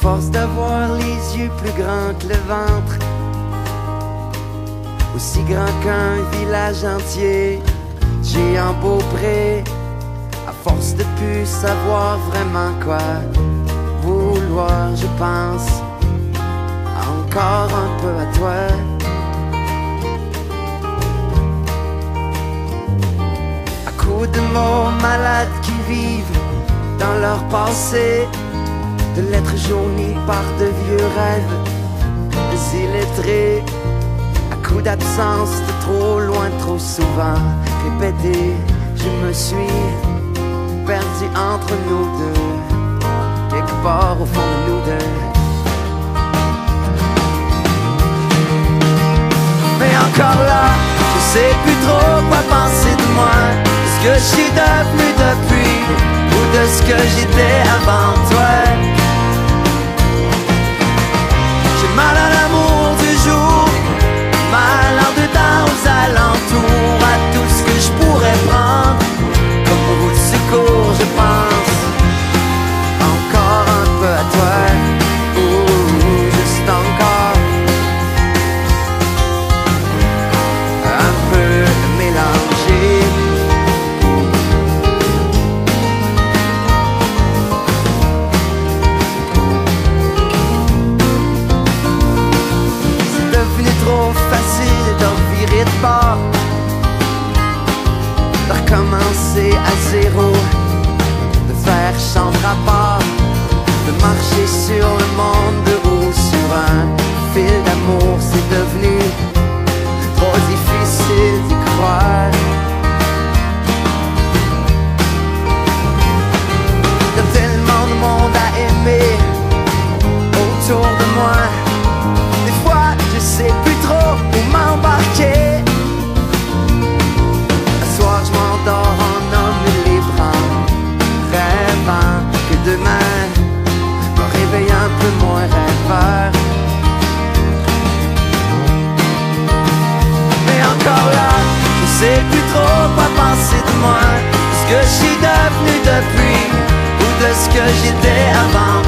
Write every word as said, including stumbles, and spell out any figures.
force d'avoir les yeux plus grands que le ventre, aussi grand qu'un village entier, j'ai un beau pré, à force de plus savoir vraiment quoi vouloir, je pense encore un peu à toi. À coups de mots malades qui vivent dans leur passé, de lettres jaunies par de vieux rêves, des illettrés, à coups d'absence de trop loin, trop souvent répété, je me suis perdu entre nous deux, quelque part au fond de nous deux. Mais encore là, je sais plus trop quoi penser de moi, de ce que je suis devenu depuis, ou de ce que j'étais avant toi. J'ai mal à l'amour du jour, mal en dedans aux alentours, à tout ce que je pourrais prendre comme route de secours, je pense encore un peu à toi, ou juste encore un peu mélangé. C'est devenu trop facile de virer de bord, de recommencer à zéro, de faire chambre à part, de marcher sur le monde de haut sur un fil d'amour. C'est devenu trop difficile d'y croire. Il y a tellement de monde à aimer autour de moi, des fois je sais plus trop où m'embarquer. Ce soir je m'endors en homme libre, rêvant que demain me réveille un peu moins rêveur. Mais encore là, je sais plus trop quoi penser de moi, de ce que je suis devenu depuis, ou de ce que j'étais avant